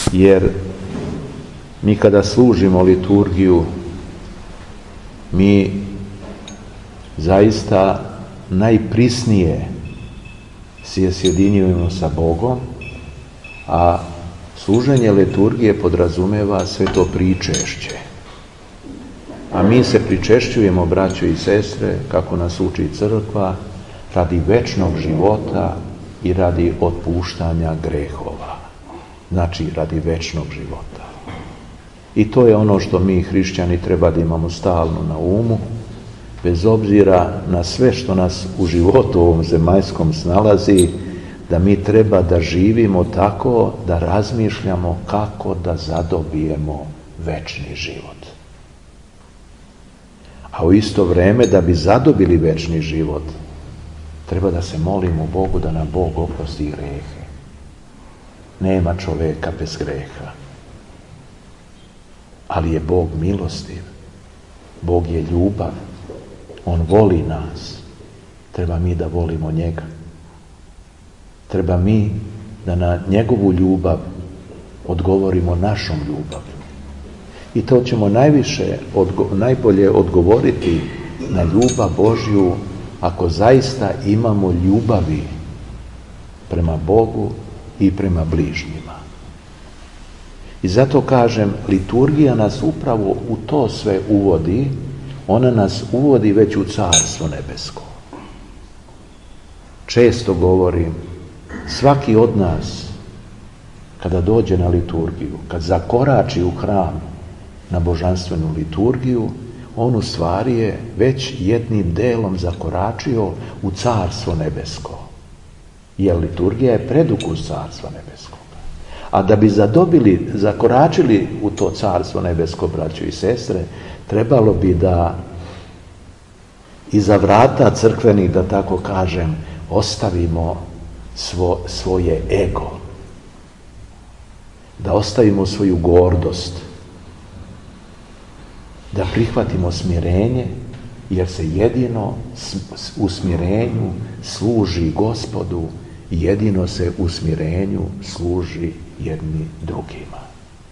Jer mi kada služimo liturgiju, mi zaista najprisnije se sjedinjujemo sa Bogom, a služenje liturgije podrazumeva sve to pričešće. A mi se pričešćujemo, braćo i sestre, kako nas uči crkva, radi večnog života i radi otpuštanja grehova. Znači, radi večnog života. I to je ono što mi, hrišćani, treba da imamo stalno na umu, bez obzira na sve što nas u životu ovom zemaljskom snalazi, da mi treba da živimo tako da razmišljamo kako da zadobijemo večni život. A u isto vreme, da bi zadobili večni život, treba da se molimo Bogu da nam Bog oprosti grehe. Nema čoveka bez greha. Ali je Bog milostiv. Bog je ljubav. On voli nas. Treba mi da volimo njega. Treba mi da na njegovu ljubav odgovorimo našom ljubavlju. I to ćemo najbolje odgovoriti na ljubav Božju ako zaista imamo ljubavi prema Bogu i prema bližnjima. I zato kažem, liturgija nas upravo u to sve uvodi. Ona nas uvodi već u Carstvo nebesko. Često govorim, svaki od nas kada dođe na liturgiju, kad zakorači u hram na božanstvenu liturgiju, on u stvari je već jednim delom zakoračio u Carstvo nebesko. Jer liturgija je predukus Carstva nebeskog. A da bi zakoračili u to Carstvo nebesko, braćo i sestre, trebalo bi da iza vrata crkvenih, da tako kažem, ostavimo svoje ego. Da ostavimo svoju gordost. Da prihvatimo smirenje, jer se jedino u smirenju služi Gospodu i jedino se u smirenju služi jedni drugima.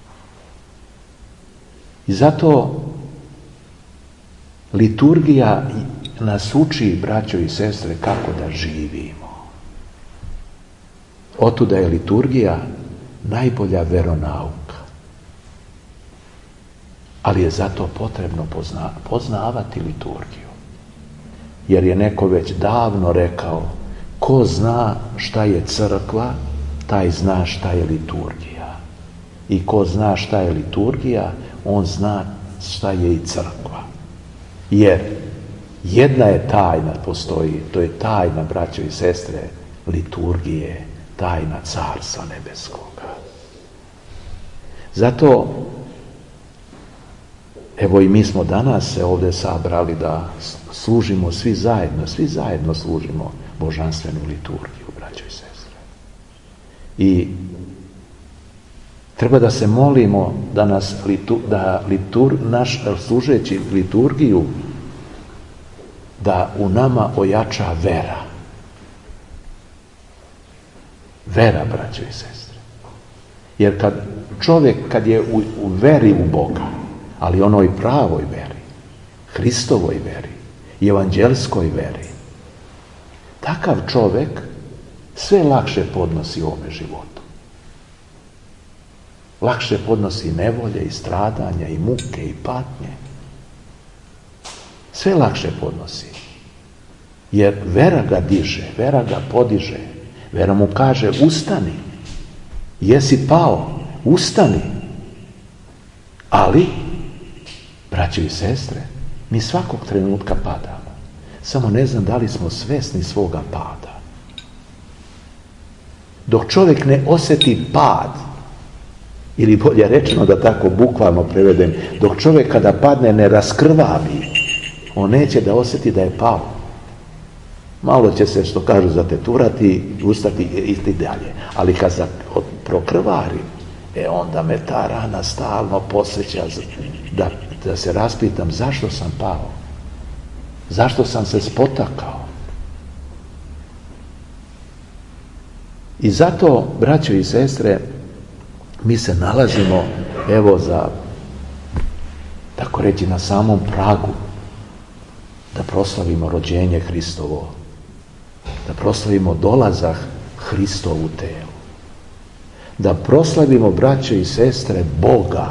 I zato liturgija nas uči, braćo i sestre, kako da živimo. Otuda je liturgija najbolja veronauka. Ali je zato potrebno poznavati liturgiju. Jer je neko već davno rekao, ko zna šta je crkva, taj zna šta je liturgija. I ko zna šta je liturgija, on zna šta je i crkva. Jer jedna je tajna postoji, to je tajna, braćo i sestre, liturgije, tajna Carstva nebeskoga. Zato, evo i mi smo danas se ovdje sabrali da služimo svi zajedno služimo božanstvenu liturgiju, braćo i sestre. I treba da se molimo da nas naš služeći liturgiju, da u nama ojača vera. Vera, braćo i sestre. Jer kad je u veri u Boga, ali onoj pravoj veri, Hristovoj veri, evanđelskoj veri, takav čovjek sve lakše podnosi u ovome životu. Lakše podnosi nevolje i stradanja i muke i patnje. Sve lakše podnosi. Jer vera ga diže, vera ga podiže. Vera mu kaže, ustani. Jesi pao, ustani. Ali, braćo i sestre, mi svakog trenutka padamo. Samo ne znam da li smo svesni svoga pada. Dok čovjek ne osjeti pad, ili bolje rečeno da tako bukvalno prevedem, dok čovjek kada padne ne raskrvavi, on neće da osjeti da je pao. Malo će se, što kažu, zateturati, ustati i dalje. Ali kad prokrvari, onda me ta rana stalno posjeća da se raspitam zašto sam pao. Zašto sam se spotakao. I zato, braćo i sestre, Mi se nalazimo, evo, tako reći, na samom pragu da proslavimo rođenje Hristovo, da proslavimo dolazak Hristov u telu, da proslavimo, braće i sestre, Boga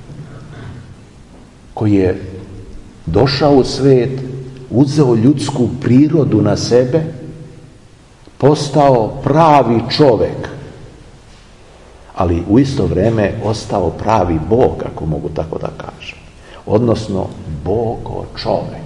koji je došao u svijet, uzeo ljudsku prirodu na sebe, postao pravi čovjek, ali u isto vrijeme ostao pravi Bog, ako mogu tako da kažem, odnosno Bogo čovjek.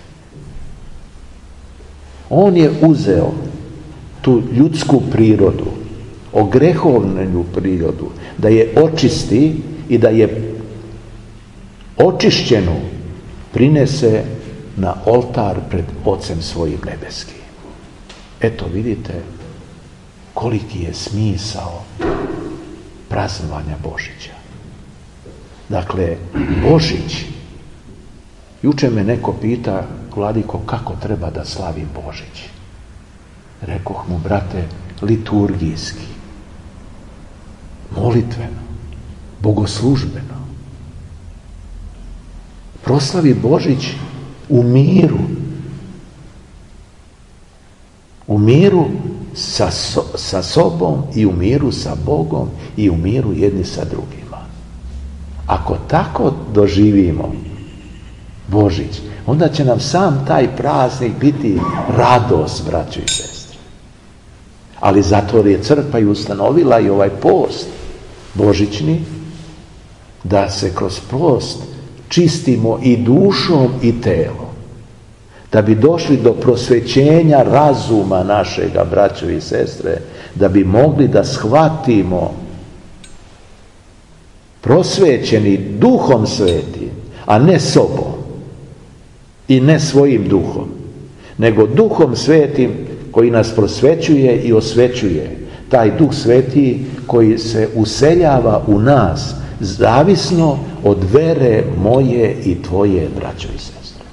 On je uzeo tu ljudsku prirodu, ogrehovnu prirodu, da je očisti i da je očišćenu prinese na oltar pred Ocem svojim nebeskim. Eto, vidite koliki je smisao praznovanja Božića. Dakle, Božić, juče me neko pita, Vladiko, kako treba da slavi Božić? Rekoh mu, brate, liturgijski, molitveno, bogoslužbeno. Proslavi Božić u miru. U miru sa sobom i u miru sa Bogom i u miru jedni sa drugima. Ako tako doživimo Božić, onda će nam sam taj praznik biti radost, braćo i sestre. Ali zato je crkva i ustanovila i ovaj post božićni, da se kroz post čistimo i dušom i telom, da bi došli do prosvećenja razuma našega, braćo i sestre, da bi mogli da shvatimo, prosvećeni Duhom Svetim, a ne sobom i ne svojim duhom, nego Duhom Svetim koji nas prosvećuje i osvećuje. Taj Duh Sveti koji se useljava u nas, zavisno od vere moje i tvoje, braćo i sestre.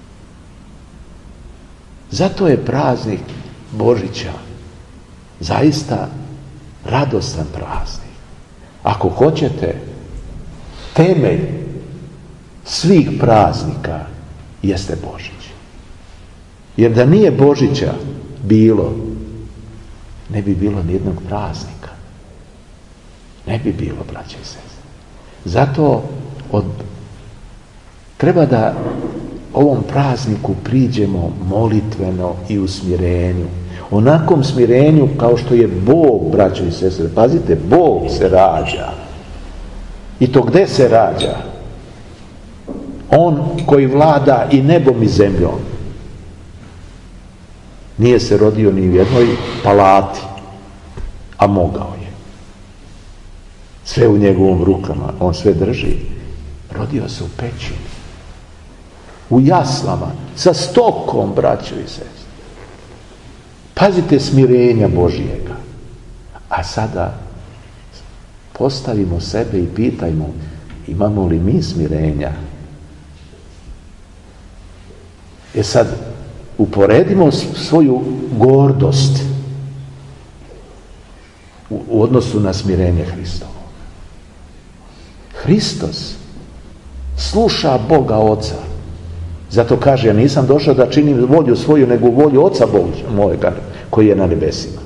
Zato je praznik Božića zaista radostan praznik. Ako hoćete, temelj svih praznika jeste Božić. Jer da nije Božića bilo, ne bi bilo nijednog praznika. Ne bi bilo, braće i sestre. Zato treba da ovom prazniku priđemo molitveno i u smirenju. Onakom smirenju kao što je Bog, braćo i sestre. Pazite, Bog se rađa. I to gde se rađa? On koji vlada i nebom i zemljom. Nije se rodio ni u jednoj palati, a mogao je. Sve u njegovom rukama, on sve drži. Rodio se u pećini, u jaslama, sa stokom, braćo i sestre. Pazite smirenja Božijega. A sada postavimo sebe i pitajmo, imamo li mi smirenja? Sad uporedimo svoju gordost u odnosu na smirenje Hristovo. Hristos sluša Boga Oca. Zato kaže, ja nisam došao da činim volju svoju, nego volju Oca mojega koji je na nebesima.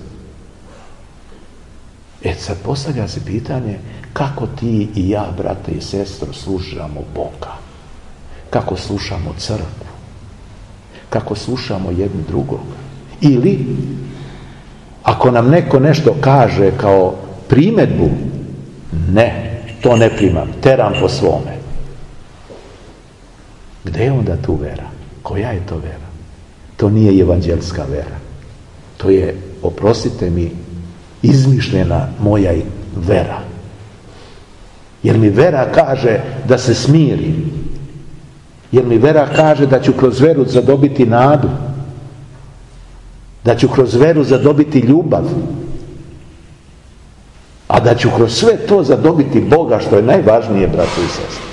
Sad postavlja se pitanje, kako ti i ja, brate i sestro, slušamo Boga? Kako slušamo crkvu? Kako slušamo jedni drugog? Ili, ako nam neko nešto kaže kao primedbu, ne, to ne primam, teram po svome. Gde je onda tu vera? Koja je to vera? To nije evanđelska vera. To je, oprostite mi, izmišljena moja vera. Jer mi vera kaže da se smirim. Jer mi vera kaže da ću kroz veru zadobiti nadu. Da ću kroz veru zadobiti ljubav. A da ću kroz sve to zadobiti Boga, što je najvažnije, braćo i sestre.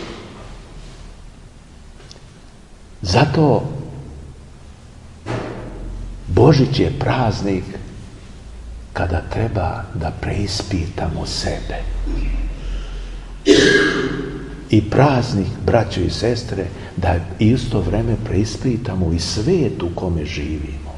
Zato Božić je praznik kada treba da preispitamo sebe. i praznih, braćo i sestre, da isto vreme preispitamo i svijet u kome živimo.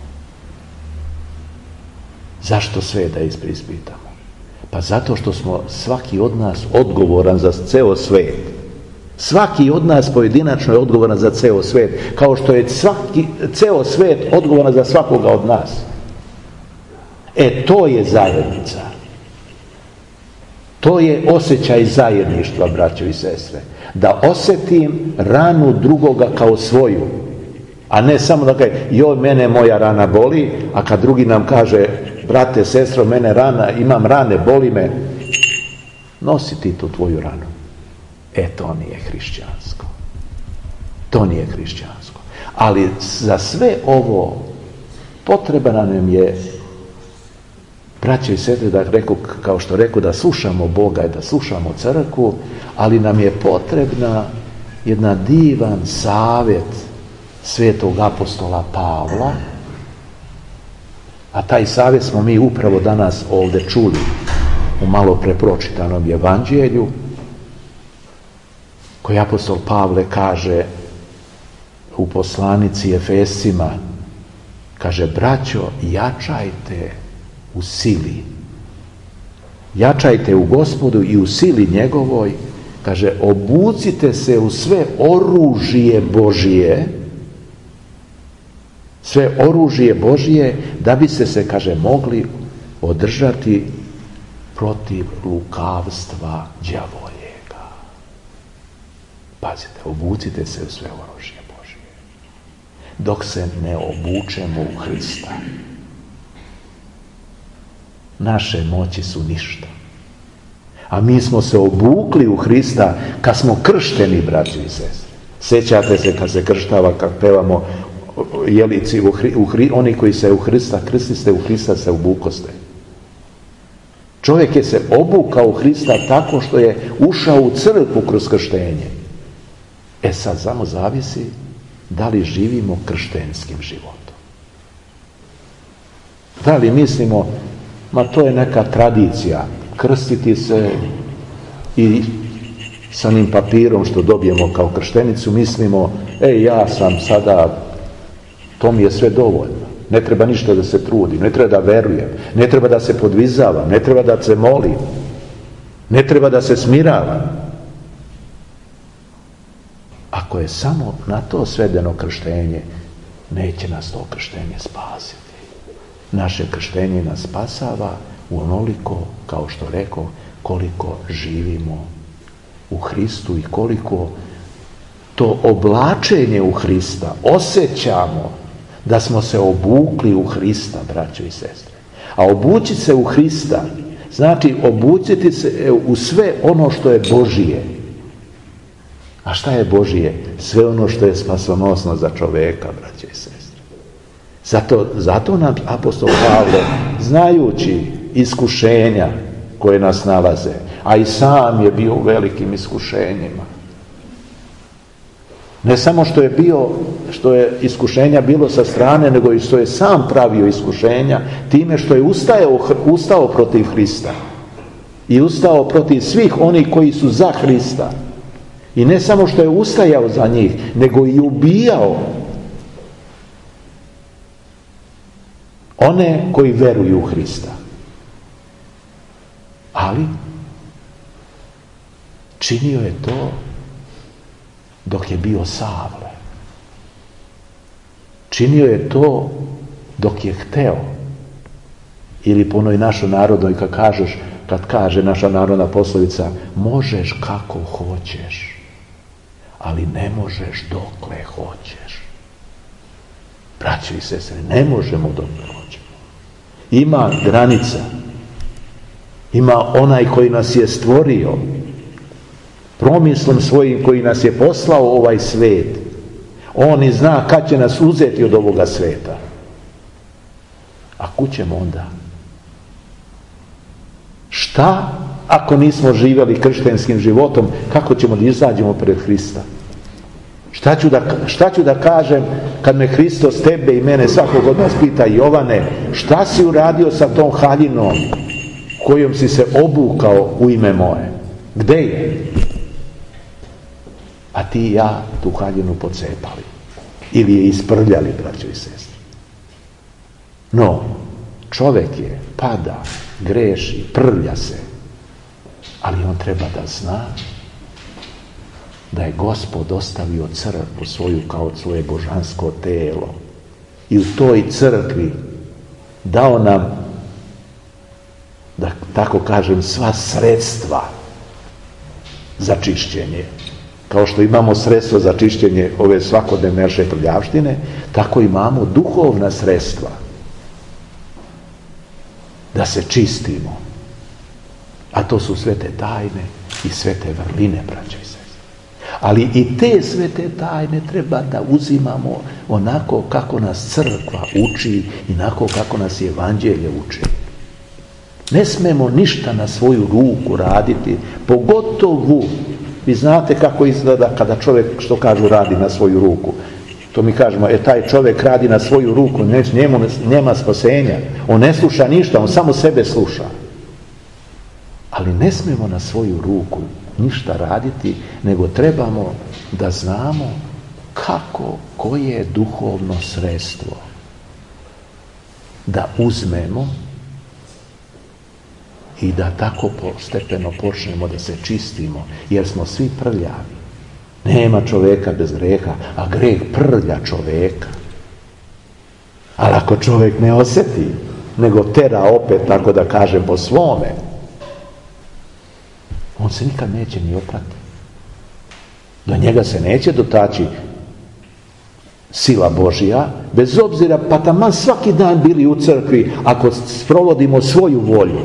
Zašto sve da preispitamo? Pa zato što smo svaki od nas odgovoran za ceo svijet. Svaki od nas pojedinačno je odgovoran za ceo svijet, kao što je ceo svijet odgovoran za svakoga od nas. To je zajednica. To je osjećaj zajedništva, braćo i sestre. Da osjetim ranu drugoga kao svoju, a ne samo da kaže, joj, mene moja rana boli, a kad drugi nam kaže, brate, sestro, mene rana, imam rane, boli me, nosi ti tu tvoju ranu. To nije hrišćansko. To nije hrišćansko. Ali za sve ovo potreba nam je, braćo i sestre, da reku, kao što reku, da slušamo Boga i da slušamo crkvu, ali nam je potrebna jedna divan savjet svetog apostola Pavla, a taj savjet smo mi upravo danas ovdje čuli u malo prepročitanom evanđelju, koji apostol Pavle kaže u poslanici Efescima, kaže, braćo, jačajte u sili. Jačajte u Gospodu i u sili njegovoj, kaže, obucite se u sve oružje Božije, sve oružje Božije, da biste se, kaže, mogli održati protiv lukavstva đavoljega. Pazite, obucite se u sve oružje Božije. Dok se ne obučemo u Hrista, naše moći su ništa. A mi smo se obukli u Hrista kad smo kršteni, braći i sestre. Sjećate se kad se krštava, kad pevamo jelici, oni koji se u Hrista krstiste, u Hrista se obukoste. Čovjek je se obukao u Hrista tako što je ušao u crkvu kroz krštenje. Sad samo zavisi da li živimo krštenskim životom. Da li mislimo, ma to je neka tradicija, krstiti se i sa onim papirom što dobijemo kao krštenicu mislimo, ja sam sada, to mi je sve dovoljno. Ne treba ništa da se trudim, ne treba da verujem, ne treba da se podvizavam, ne treba da se molim, ne treba da se smiravam. Ako je samo na to svedeno krštenje, neće nas to krštenje spasiti. Naše krštenje nas spasava u onoliko, kao što rekao, koliko živimo u Hristu i koliko to oblačenje u Hrista osjećamo da smo se obukli u Hrista, braćo i sestre. A obući se u Hrista znači obuciti se u sve ono što je Božije. A šta je Božije? Sve ono što je spasonosno za čoveka, braće i sestre. Zato nam apostol Pavle, znajući iskušenja koje nas nalaze, a i sam je bio u velikim iskušenjima. Ne samo što je iskušenja bilo sa strane, nego i što je sam pravio iskušenja time što je ustao protiv Hrista i ustao protiv svih onih koji su za Hrista. I ne samo što je ustajao za njih, nego i ubijao one koji veruju u Hrista. Ali činio je to dok je bio Savle. Činio je to dok je hteo. Ili po onoj našoj narodnoj, kad kaže naša narodna poslovica, možeš kako hoćeš, ali ne možeš dokle hoćeš. Braćo i sestre, ne možemo dokle hoćemo. Ima granica. Ima onaj koji nas je stvorio, promislom svojim koji nas je poslao u ovaj svijet. On i zna kad će nas uzeti od ovoga svijeta. A kud ćemo onda? Šta ako nismo živjeli kršćanskim životom, kako ćemo da izađemo pred Hrista? Šta ću da kažem kad me Hristos, tebe i mene, svakog od nas pita, Jovane, šta si uradio sa tom haljinom kojom si se obukao u ime moje? Gde je? A ti i ja tu haljinu pocepali. Ili je isprljali, braćo i sestre. No, čovjek je, pada, greši, prlja se. Ali on treba da zna da je Gospod ostavio crkvu svoju kao svoje božansko telo. I u toj crkvi dao nam, da tako kažem, sva sredstva za čišćenje. Kao što imamo sredstvo za čišćenje ove svakodnevne naše prljavštine, tako imamo duhovna sredstva da se čistimo. A to su svete tajne i svete vrline, braćo i sestre. Ali i te svete tajne treba da uzimamo onako kako nas crkva uči i onako kako nas evanđelje uči. Ne smemo ništa na svoju ruku raditi, pogotovo, vi znate kako izgleda kada čovjek, što kažu, radi na svoju ruku. To mi kažemo, taj čovjek radi na svoju ruku, njemu nema spasenja. On ne sluša ništa, on samo sebe sluša. Ali ne smemo na svoju ruku ništa raditi, nego trebamo da znamo kako, koje je duhovno sredstvo da uzmemo i da tako postepeno počnemo da se čistimo, jer smo svi prljavi. Nema čovjeka bez greha, a greh prlja čovjeka. Ali ako čovjek ne osjeti, nego tera opet, tako da kažem, po svome, on se nikad neće ni oprati. Do njega se neće dotaći sila Božja, bez obzira, pa taman svaki dan bili u crkvi, ako sprovodimo svoju volju.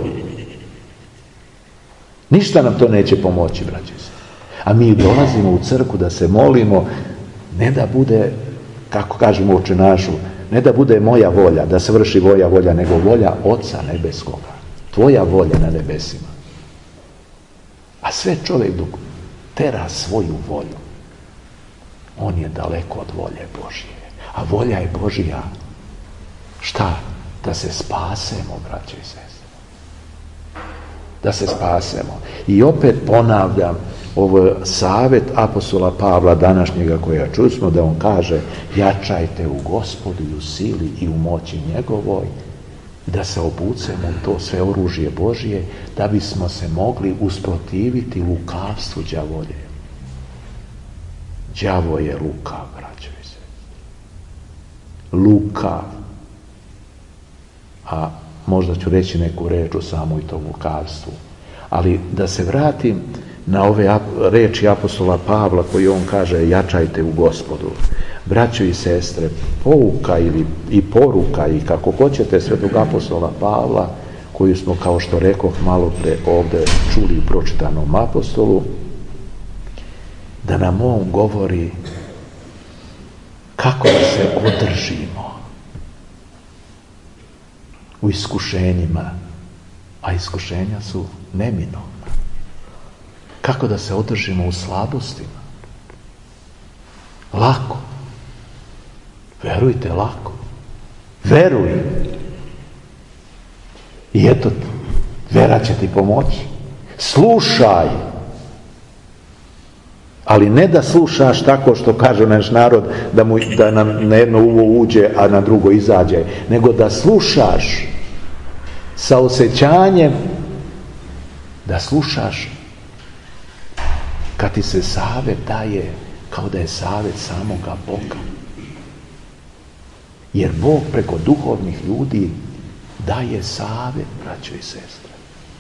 Ništa nam to neće pomoći, braće. A mi dolazimo u crkvu da se molimo, ne da bude, kako kažemo Oče našu, ne da bude moja volja, da se vrši moja volja, nego volja Oca nebeskoga. Tvoja volja na nebesima. A sve čovjek dok tera svoju volju, on je daleko od volje Božje. A volja je Božja. Šta? Da se spasemo, braće i sestre. Da se spasemo. I opet ponavljam, ovo savjet apostola Pavla današnjega koja čusmo, da on kaže: jačajte u Gospodu i u sili i u moći njegovoj, da se obucemo u to sve oružje Božje, da bismo se mogli usprotiviti lukavstvu đavolje. Đavo je lukav, braćo i sestre. Lukav. A možda ću reći neku reč o samoj tom lukavstvu. Ali da se vratim na ove reči apostola Pavla koji on kaže: jačajte u Gospodu. Braćo i sestre, pouka i poruka i kako hoćete svetog apostola Pavla, koju smo, kao što rekoh malo pre ovdje čuli u pročitanom apostolu, da nam on govori kako da se održimo u iskušenjima, a iskušenja su neminovna. Kako da se održimo u slabostima? Lako. Verujte, lako. Veruj. I eto, vera će ti pomoći. Slušaj. Ali ne da slušaš tako što kaže naš narod, da nam na jedno uvo uđe, a na drugo izađe, nego da slušaš sa osjećanjem, da slušaš kad ti se savjet daje kao da je savjet samoga Boga. Jer Bog preko duhovnih ljudi daje savjet, braćo i sestre.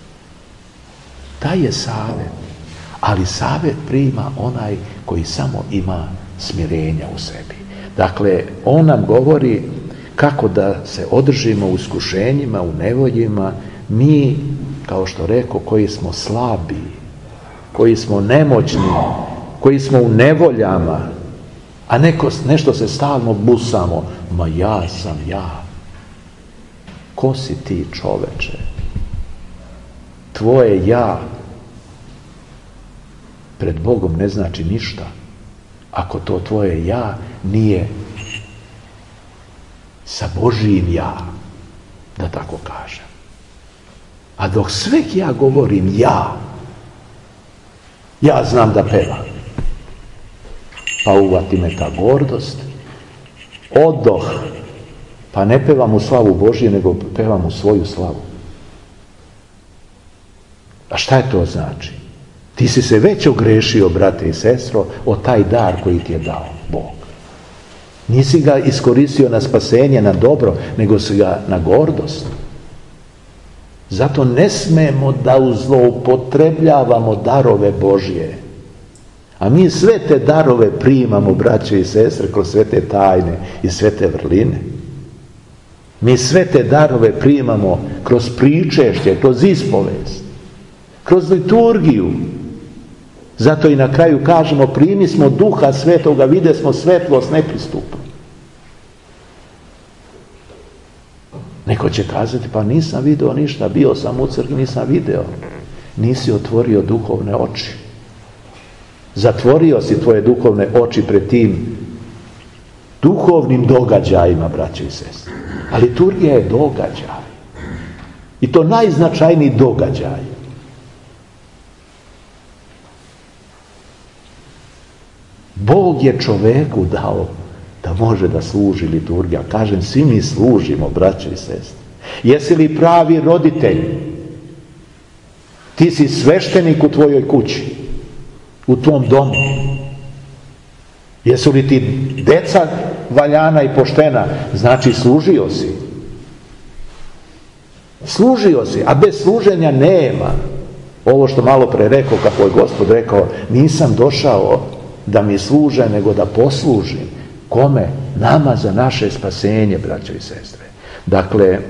Daje savjet, ali savjet prima onaj koji samo ima smirenja u sebi. Dakle, on nam govori kako da se održimo u iskušenjima, u nevoljima, mi, kao što rekao, koji smo slabi, koji smo nemoćni, koji smo u nevoljama, a nešto se stalno busamo: ma ja sam ja. Ko si ti, čoveče? Tvoje ja pred Bogom ne znači ništa ako to tvoje ja nije sa Božijim ja, da tako kažem. A dok sve ja govorim ja, Ja znam da pevam. Pa uvati me ta gordost. Odoh. Pa ne pevam u slavu Božje, nego pevam u svoju slavu. A šta je to znači? Ti si se već ogrešio, brate i sestro, o taj dar koji ti je dao Bog. Nisi ga iskoristio na spasenje, na dobro, nego si ga na gordost. Zato ne smemo da zloupotrebljavamo darove Božje. A mi sve te darove primamo, braće i sestre, kroz sve te tajne i sve te vrline. Mi sve te darove primamo kroz pričešće, kroz ispovest, kroz liturgiju. Zato i na kraju kažemo, primi smo Duha Svetoga, vide smo svetlost nepristupnu. Neko će kazati, pa nisam video ništa, bio sam u crkvi, nisam video. Nisi otvorio duhovne oči. Zatvorio si tvoje duhovne oči pred tim duhovnim događajima, braće i sestre. A liturgija je događaj. I to najznačajniji događaj. Bog je čoveku dao da može da služi liturgija. Kažem, svi mi služimo, braće i sestre. Jesi li pravi roditelj? Ti si sveštenik u tvojoj kući, u tvom domu. Jesu li ti deca valjana i poštena? Znači služio si. Služio si, a bez služenja nema. Ovo što malo pre rekao, kako je Gospod rekao, nisam došao da mi služe, nego da poslužim. Kome? Nama za naše spasenje, braćo i sestre. Dakle,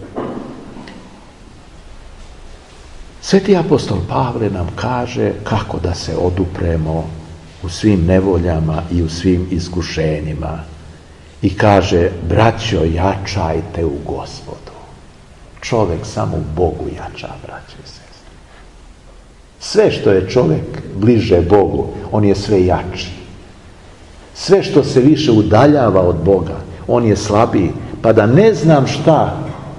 Sveti apostol Pavle nam kaže kako da se odupremo u svim nevoljama i u svim iskušenjima. I kaže, braćo, jačajte u Gospodu. Čovjek samo u Bogu jača, braćo i sestre. Sve što je čovjek bliže Bogu, on je sve jači. Sve što se više udaljava od Boga, on je slabiji. Pa da ne znam šta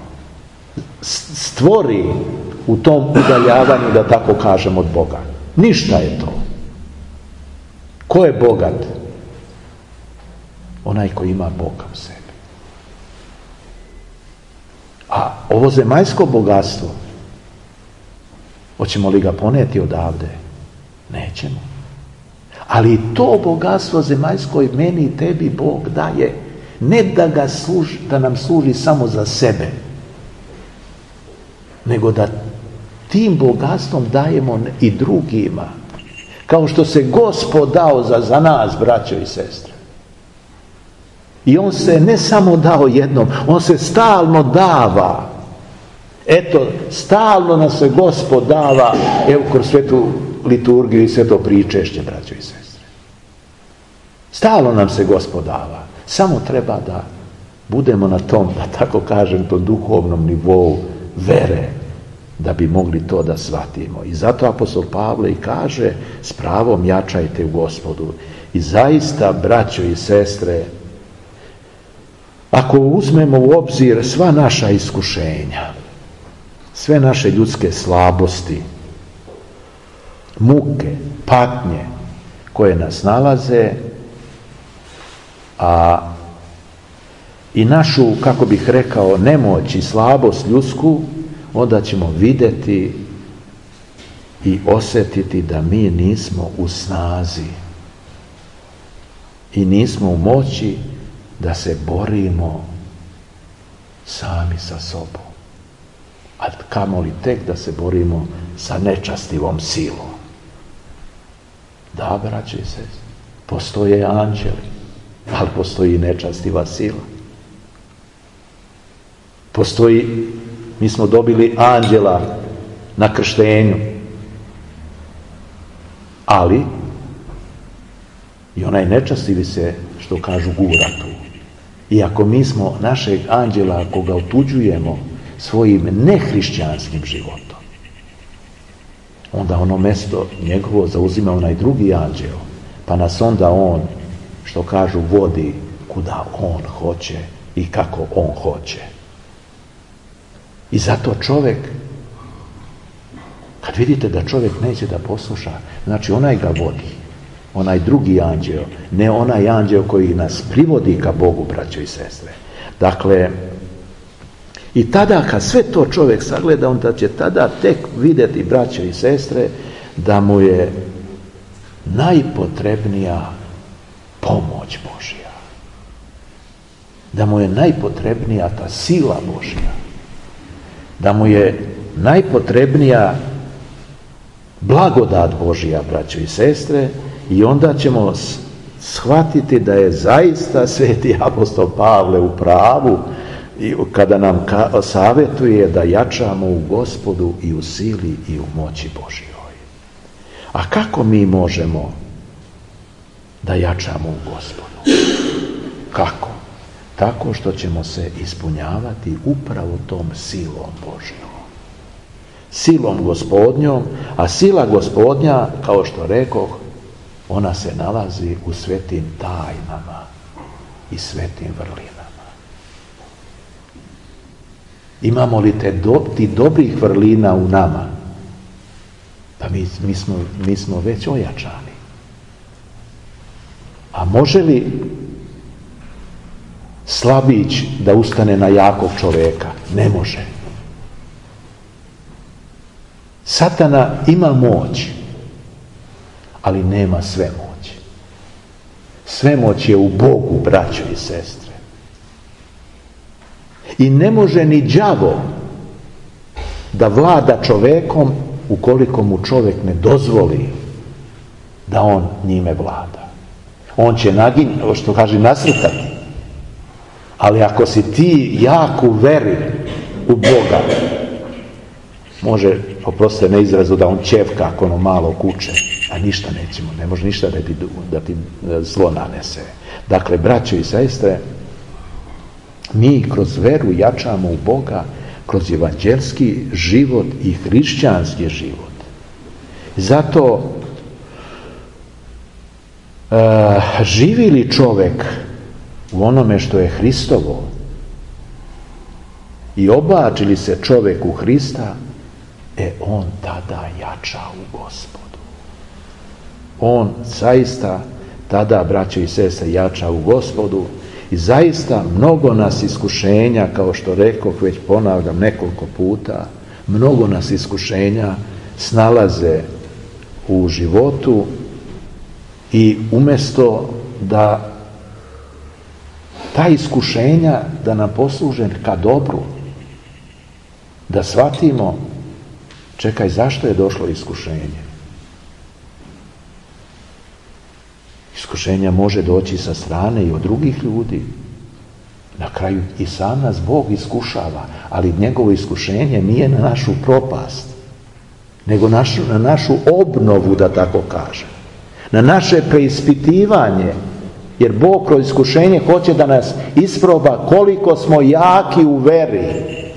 stvori u tom udaljavanju, da tako kažem, od Boga. Ništa je to. Ko je bogat? Onaj koji ima Boga u sebi. A ovo zemaljsko bogatstvo, hoćemo li ga poneti odavde? Nećemo. Ali to bogatstvo zemaljsko i meni i tebi Bog daje, ne da nam služi samo za sebe, nego da tim bogatstvom dajemo i drugima. Kao što se Gospod dao za nas, braćo i sestre. I on se ne samo dao jednom, on se stalno dava. Eto, stalno nas se Gospod dava, evo kroz svetu liturgiju i sveto pričešće, braćo i sestre. Stalno nam se Gospod dava. Samo treba da budemo na tom, da tako kažem, tom duhovnom nivou vere, da bi mogli to da shvatimo. I zato apostol Pavle i kaže, s pravom jačajte u Gospodu. I zaista, braćo i sestre, ako uzmemo u obzir sva naša iskušenja, sve naše ljudske slabosti, muke, patnje koje nas nalaze, a i našu, kako bih rekao, nemoć i slabost ljudsku, onda ćemo vidjeti i osjetiti da mi nismo u snazi i nismo u moći da se borimo sami sa sobom. A kamoli tek da se borimo sa nečastivom silom. Da, braće i sestre, postoje anđeli, ali postoji i nečastiva sila. Postoji, mi smo dobili anđela na krštenju, ali i onaj nečastivi se, što kažu, gura tu. I ako mi smo našeg anđela, ako ga otuđujemo svojim nehrišćanskim životom, onda ono mjesto njegovo zauzima onaj drugi anđel, pa nas onda on, što kažu, vodi kuda on hoće i kako on hoće. I zato čovjek, kad Kad vidite da čovjek neće da posluša, znači onaj ga vodi, onaj drugi anđeo, ne onaj anđeo koji nas privodi ka Bogu, braćo i sestre. Dakle, i tada kad sve to čovjek sagleda, onda će tada tek vidjeti, braćo i sestre, da mu je najpotrebnija pomoć Božja. Da mu je najpotrebnija ta sila Božja. Da mu je najpotrebnija blagodat Božja, braćo i sestre, i onda ćemo shvatiti da je zaista sveti apostol Pavle u pravu kada nam savjetuje da jačamo u Gospodu i u sili i u moći Božjoj. A kako mi možemo da jačamo u Gospodu? Kako? Tako što ćemo se ispunjavati upravo tom silom Božjom. Silom Gospodnjom, a sila Gospodnja, kao što rekoh, ona se nalazi u svetim tajnama i svetim vrlinama. Imamo li ti dobrih vrlina u nama? Pa mi smo već ojačani. A može li slabić da ustane na jakog čovjeka? Ne može. Satana ima moć, ali nema svemoć. Svemoć je u Bogu, braćo i sestre. I ne može ni đavo da vlada čovjekom ukoliko mu čovjek ne dozvoli da on njime vlada. On će što kaže, nasrtati. Ali ako si ti jak u veri u Boga, može, oprostite na izrazu, da on ćevka ako ono malo kuće, a ništa nećemo, ne može ništa da ti zlo nanese. Dakle, braćo i sestre, mi kroz veru jačamo u Boga, kroz evanđelski život i hrišćanski život. Zato živi li čovjek u onome što je Hristovo i oblači li se čovjek u Hrista, on tada jača u Gospodu. On zaista tada, braćo i sestre, jača u Gospodu. I zaista mnogo nas iskušenja, kao što rekoh, već ponavljam nekoliko puta, mnogo nas iskušenja snalaze u životu i umjesto da ta iskušenja da nam posluže ka dobru, da shvatimo, čekaj, zašto je došlo iskušenje? Iskušenja može doći sa strane i od drugih ljudi. Na kraju i sam nas Bog iskušava, ali njegovo iskušenje nije na našu propast, nego na našu obnovu, da tako kažem. Na naše preispitivanje, jer Bog kroz iskušenje hoće da nas isproba koliko smo jaki u veri,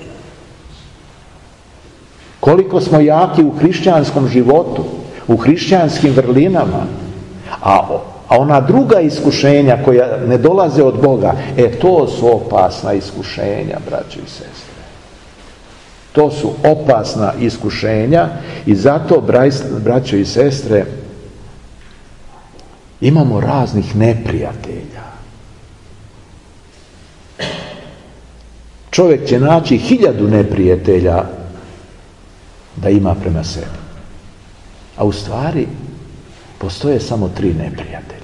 koliko smo jaki u hrišćanskom životu, u hrišćanskim vrlinama. A ona druga iskušenja koja ne dolaze od Boga, to su opasna iskušenja, braćo i sestre. To su opasna iskušenja i zato, braćo i sestre, imamo raznih neprijatelja. Čovjek će naći 1000 neprijatelja da ima prema sebi. A u stvari postoje samo 3 neprijatelja.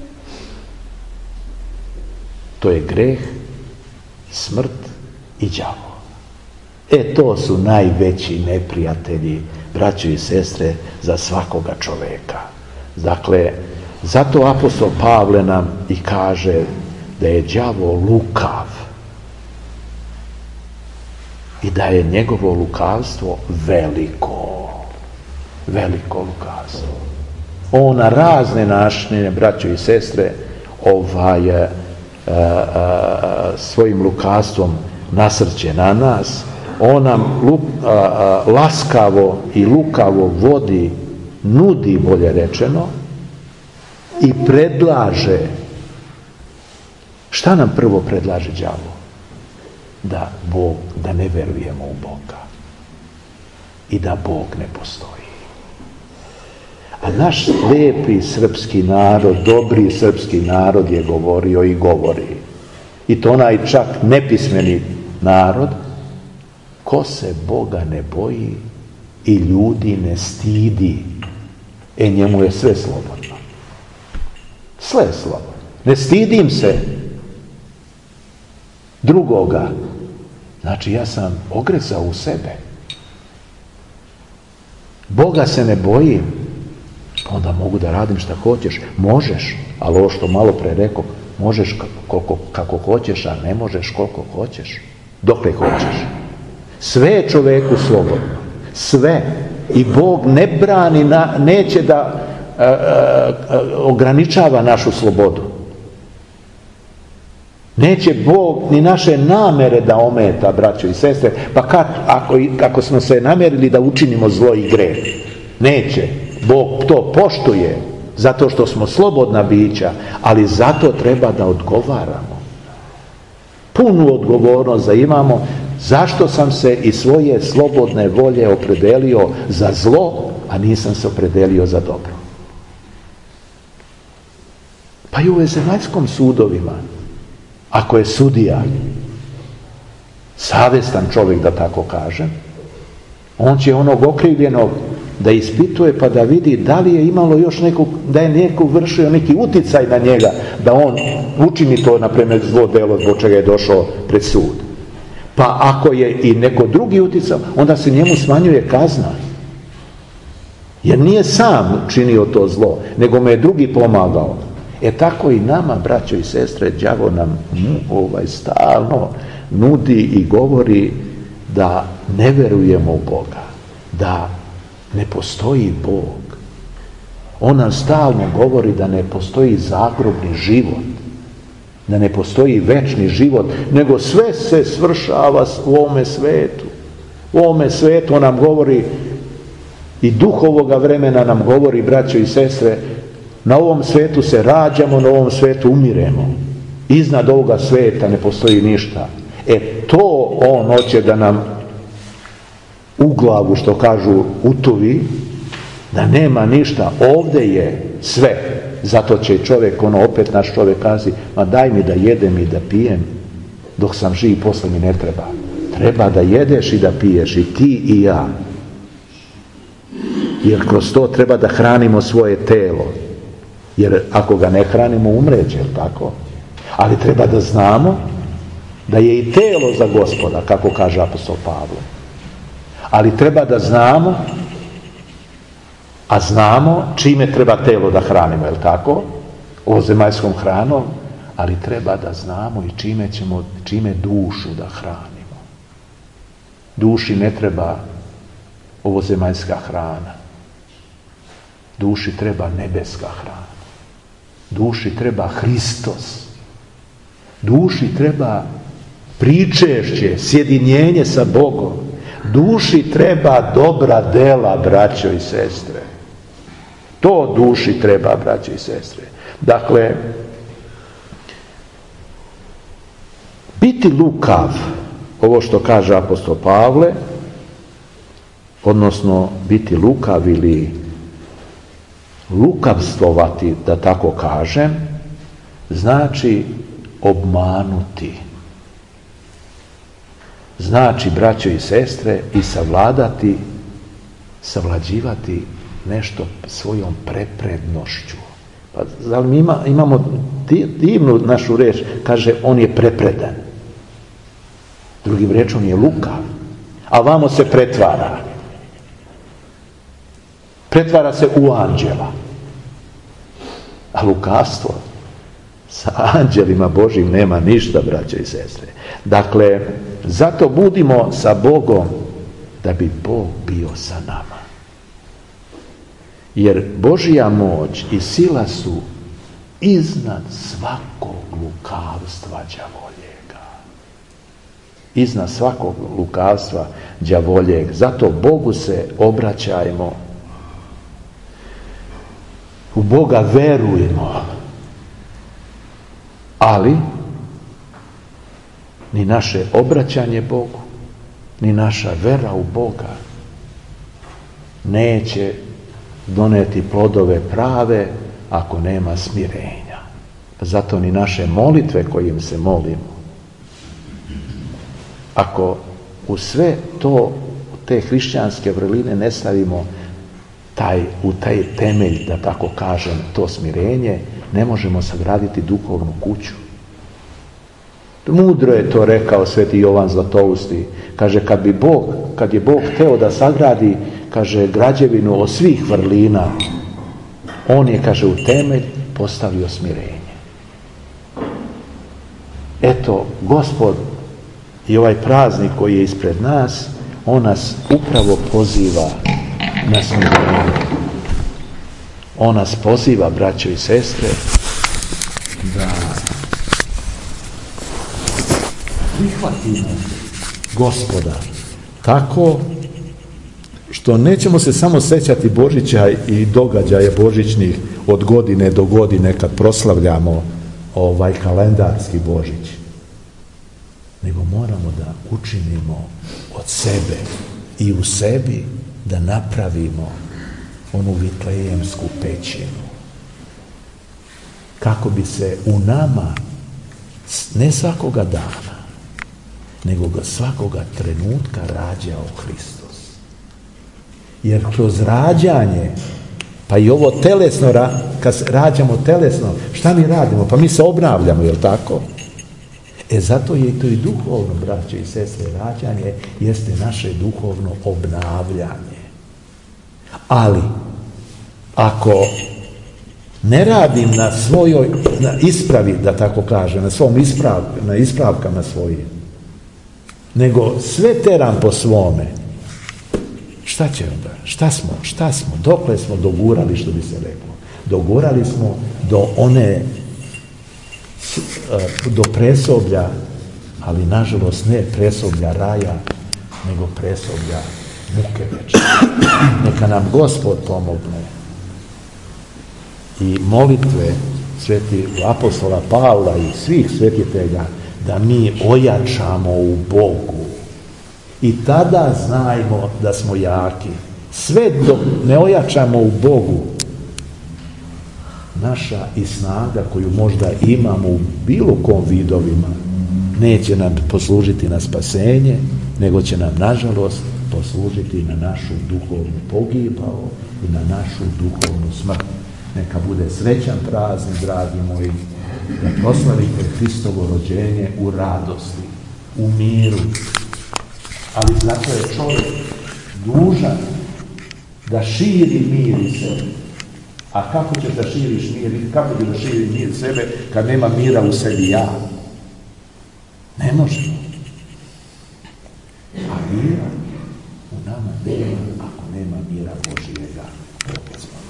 To je greh, smrt i đavo. To su najveći neprijatelji, braćo i sestre, za svakoga čovjeka. Dakle, zato apostol Pavle nam i kaže da je đavo lukav i da je njegovo lukavstvo veliko lukavstvo. On na razne načine, braćo i sestre, svojim lukavstvom nasrće na nas. On nam laskavo i lukavo nudi, bolje rečeno, i predlaže. Šta nam prvo predlaže đavo? Da ne verujemo u Boga i da Bog ne postoji. A naš lijepi srpski narod, dobri srpski narod je govorio i govori. I to onaj čak nepismeni narod, ko se Boga ne boji i ljudi ne stidi, njemu je sve slobodno. Sve je slobodno. Ne stidim se drugoga. Znači ja sam ogrezao u sebe. Boga se ne bojim. Onda mogu da radim šta hoćeš. Možeš, ali ovo što malo pre rekao, možeš kako hoćeš, a ne možeš koliko hoćeš. Dokle hoćeš. Sve je čoveku slobodno. Sve. I Bog ne brani, neće da ograničava našu slobodu. Neće Bog ni naše namere da ometa, braćo i sestre, pa ako smo se namjerili da učinimo zlo i greh. Neće. Bog to poštuje zato što smo slobodna bića, ali zato treba da odgovaramo. Punu odgovornost da imamo zašto sam se iz svoje slobodne volje opredelio za zlo, a nisam se opredelio za dobro. Pa i u zemaljskom sudovima, ako je sudija savjestan čovjek, da tako kažem, on će onog okrivljenog da ispituje pa da vidi da li je imalo još nekog, da je neko vršio neki uticaj na njega, da on učini to, na primjer, zlo delo zbog čega je došao pred sud. Pa ako je i neko drugi uticao, onda se njemu smanjuje kazna. Jer nije sam činio to zlo, nego me je drugi pomagao. Tako i nama, braćo i sestre, đavo nam stalno nudi i govori da ne verujemo u Boga, da ne postoji Bog. On nam stalno govori da ne postoji zagrobni život, da ne postoji večni život, nego sve se svršava u ovome svetu. U ovome svetu on nam govori, i duh ovoga vremena nam govori, braćo i sestre, na ovom svetu se rađamo, na ovom svetu umiremo. Iznad ovoga sveta ne postoji ništa. To on hoće da nam u glavu, što kažu, utuvi, da nema ništa. Ovdje je sve. Zato će čovjek, opet naš čovjek kazi, ma daj mi da jedem i da pijem dok sam živ, posle mi ne treba. Treba da jedeš i da piješ, i ti i ja. Jer kroz to treba da hranimo svoje telo. Jer ako ga ne hranimo, umreće, tako? Ali treba da znamo da je i telo za Gospoda, kako kaže apostol Pavle. Ali treba da znamo, a znamo čime treba telo da hranimo, je li tako? Ovozemaljskom hranom, ali treba da znamo i čime dušu da hranimo. Duši ne treba ovozemaljska hrana. Duši treba nebeska hrana. Duši treba Hristos. Duši treba pričešće, sjedinjenje sa Bogom. Duši treba dobra dela, braćo i sestre. To duši treba, braćo i sestre. Dakle, biti lukav, ovo što kaže apostol Pavle, odnosno biti lukav ili lukavstvovati, da tako kažem, znači obmanuti. Znači, braćo i sestre, i savlađivati nešto svojom preprednošću. Pa, mi imamo divnu našu reč, kaže, on je prepredan. Drugim rečom je lukav. A vamo se pretvara. Pretvara se u anđela. A lukavstvo sa anđelima Božjim nema ništa, braćo i sestre. Dakle, zato budimo sa Bogom da bi Bog bio sa nama. Jer Božja moć i sila su iznad svakog lukavstva đavoljega. Iznad svakog lukavstva đavoljeg. Zato Bogu se obraćajmo. U Boga verujemo. Ali ni naše obraćanje Bogu, ni naša vera u Boga neće doneti plodove prave ako nema smirenja. Zato ni naše molitve kojim se molimo, ako u sve to, te hrišćanske vrline ne stavimo u taj temelj, da tako kažem, to smirenje, ne možemo sagraditi duhovnu kuću. Mudro je to rekao sveti Jovan Zlatousti. Kaže, kad je Bog hteo da sagradi, kaže, građevinu od svih vrlina, on je, kaže, u temelj postavio smirenje. Eto, Gospod i ovaj praznik koji je ispred nas, on nas upravo poziva na smirenje. On nas poziva, braćo i sestre, da prihvatimo Gospoda tako što nećemo se samo sećati Božića i događaja božićnih od godine do godine kad proslavljamo ovaj kalendarski Božić, nego moramo da učinimo od sebe i u sebi da napravimo onu vitlejemsku pećinu, kako bi se u nama ne svakoga dana, nego ga svakoga trenutka rađao Hristos. Jer kroz rađanje, pa i ovo telesno, kad rađamo telesno, šta mi radimo? Pa mi se obnavljamo, jel tako? Zato je to i duhovno, braće i sestre, rađanje jeste naše duhovno obnavljanje. Ali, ako ne radim na svojoj, na ispravi, da tako kažem, na ispravkama svojim, nego sve teram po svome, šta će onda? Šta smo? Dokle smo dogurali, što bi se reklo? Dogurali smo do presoblja, ali nažalost ne presoblja raja, nego presoblja muke večne. Neka nam Gospod pomogne i molitve sveti apostola Pavla i svih svetitelja da mi ojačamo u Bogu i tada znajmo da smo jaki. Sve dok ne ojačamo u Bogu, naša i snaga koju možda imamo u bilo kom vidovima neće nam poslužiti na spasenje, nego će nam nažalost poslužiti na našu duhovnu pogibao i na našu duhovnu smrt. Neka bude srećan praznik, dragi moji, da proslavite Hristovo rođenje u radosti, u miru. Ali zato je čovjek dužan da širi mir iz sebe. A kako ćeš da širiš mir? Kako ćeš da širi mir sebe kad nema mira u sebi ja? Ne može. A mira u nama nema ako nema mira Božijega.